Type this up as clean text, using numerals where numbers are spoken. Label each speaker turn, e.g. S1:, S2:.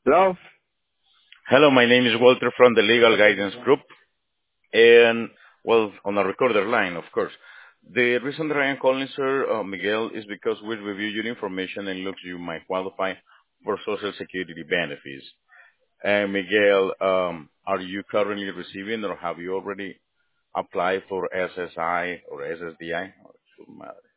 S1: Hello?
S2: Hello, my name is Walter from the Legal Guidance Group, and well, on a recorder line, of course. The reason that I am calling, sir, Miguel, is because we review your information and looks you might qualify for Social Security benefits. And Miguel, are you currently receiving or have you already applied for SSI or SSDI?